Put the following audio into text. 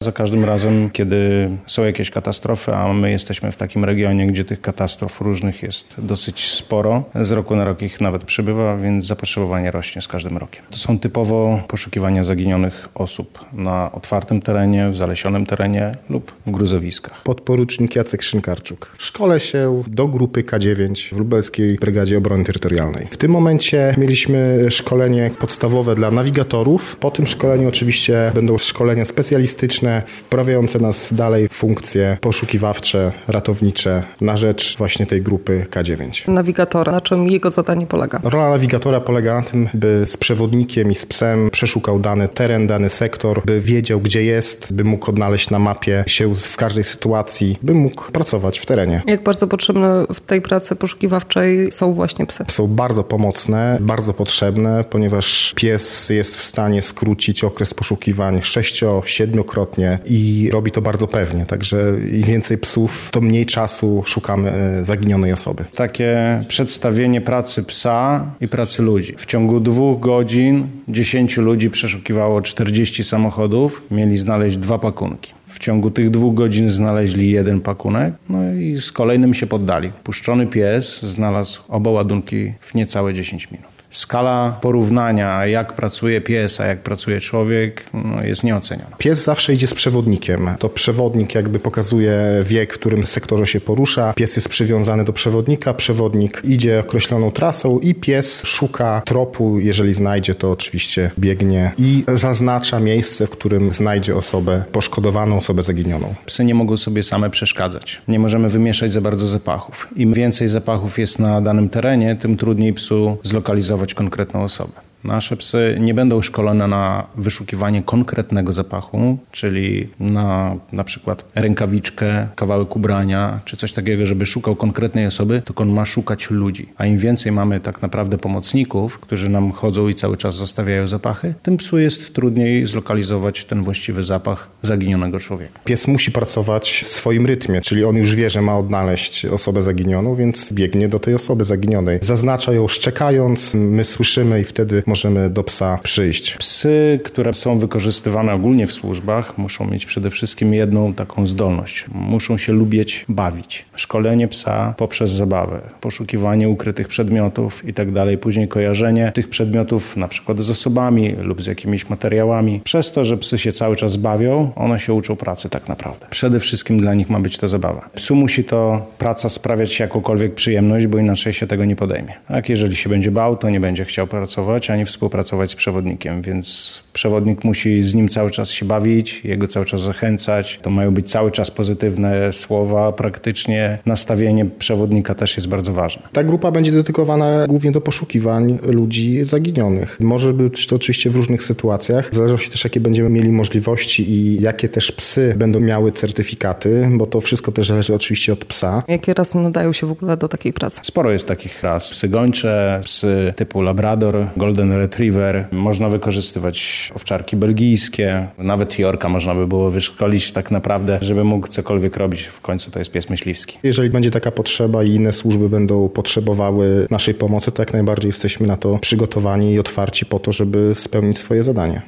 Za każdym razem, kiedy są jakieś katastrofy, a my jesteśmy w takim regionie, gdzie tych katastrof różnych jest dosyć sporo, z roku na rok ich nawet przybywa, więc zapotrzebowanie rośnie z każdym rokiem. To są typowo poszukiwania zaginionych osób na otwartym terenie, w zalesionym terenie lub w gruzowiskach. Podporucznik Jacek Szynkarczuk. Szkolę się do grupy K9 w Lubelskiej Brygadzie Obrony Terytorialnej. W tym momencie mieliśmy szkolenie podstawowe dla nawigatorów. Po tym szkoleniu oczywiście będą szkolenia specjalistyczne, wprawiające nas dalej w funkcje poszukiwawcze, ratownicze na rzecz właśnie tej grupy K9. Nawigatora, na czym jego zadanie polega? Rola nawigatora polega na tym, by z przewodnikiem i z psem przeszukał dany teren, dany sektor, by wiedział, gdzie jest, by mógł odnaleźć na mapie się w każdej sytuacji, by mógł pracować w terenie. Jak bardzo potrzebne w tej pracy poszukiwawczej są właśnie psy? Są bardzo pomocne, bardzo potrzebne, ponieważ pies jest w stanie skrócić okres poszukiwań 6-7-krotnie i robi to bardzo pewnie. Także im więcej psów, to mniej czasu szukamy zaginionej osoby. Takie przedstawienie pracy psa i pracy ludzi. W ciągu 2 godzin 10 ludzi przeszukiwało 40 samochodów, mieli znaleźć 2 pakunki. W ciągu tych 2 godzin znaleźli 1 pakunek, no i z kolejnym się poddali. Puszczony pies znalazł oba ładunki w niecałe 10 minut. Skala porównania, jak pracuje pies, a jak pracuje człowiek, jest nieoceniona. Pies zawsze idzie z przewodnikiem. To przewodnik jakby pokazuje wiek, w którym sektorze się porusza. Pies jest przywiązany do przewodnika, przewodnik idzie określoną trasą i pies szuka tropu. Jeżeli znajdzie, to oczywiście biegnie i zaznacza miejsce, w którym znajdzie osobę poszkodowaną, osobę zaginioną. Psy nie mogą sobie same przeszkadzać. Nie możemy wymieszać za bardzo zapachów. Im więcej zapachów jest na danym terenie, tym trudniej psu zlokalizować konkretną osobę. Nasze psy nie będą szkolone na wyszukiwanie konkretnego zapachu, czyli na przykład rękawiczkę, kawałek ubrania, czy coś takiego, żeby szukał konkretnej osoby, tylko on ma szukać ludzi. A im więcej mamy tak naprawdę pomocników, którzy nam chodzą i cały czas zostawiają zapachy, tym psu jest trudniej zlokalizować ten właściwy zapach zaginionego człowieka. Pies musi pracować w swoim rytmie, czyli on już wie, że ma odnaleźć osobę zaginioną, więc biegnie do tej osoby zaginionej. Zaznacza ją szczekając, my słyszymy i wtedy możemy do psa przyjść. Psy, które są wykorzystywane ogólnie w służbach, muszą mieć przede wszystkim jedną taką zdolność. Muszą się lubić bawić. Szkolenie psa poprzez zabawę, poszukiwanie ukrytych przedmiotów i tak dalej, później kojarzenie tych przedmiotów na przykład z osobami lub z jakimiś materiałami. Przez to, że psy się cały czas bawią, one się uczą pracy tak naprawdę. Przede wszystkim dla nich ma być to zabawa. Psu musi to praca sprawiać jakąkolwiek przyjemność, bo inaczej się tego nie podejmie. Tak, jeżeli się będzie bał, to nie będzie chciał pracować, ani współpracować z przewodnikiem, więc przewodnik musi z nim cały czas się bawić, jego cały czas zachęcać. To mają być cały czas pozytywne słowa, praktycznie nastawienie przewodnika też jest bardzo ważne. Ta grupa będzie dedykowana głównie do poszukiwań ludzi zaginionych. Może być to oczywiście w różnych sytuacjach, w zależności też jakie będziemy mieli możliwości i jakie też psy będą miały certyfikaty, bo to wszystko też zależy oczywiście od psa. Jakie rasy nadają się w ogóle do takiej pracy? Sporo jest takich ras. Psy gończe, psy typu Labrador, Golden Retriever. Można wykorzystywać owczarki belgijskie. Nawet Yorka można by było wyszkolić tak naprawdę, żeby mógł cokolwiek robić. W końcu to jest pies myśliwski. Jeżeli będzie taka potrzeba i inne służby będą potrzebowały naszej pomocy, to jak najbardziej jesteśmy na to przygotowani i otwarci po to, żeby spełnić swoje zadanie.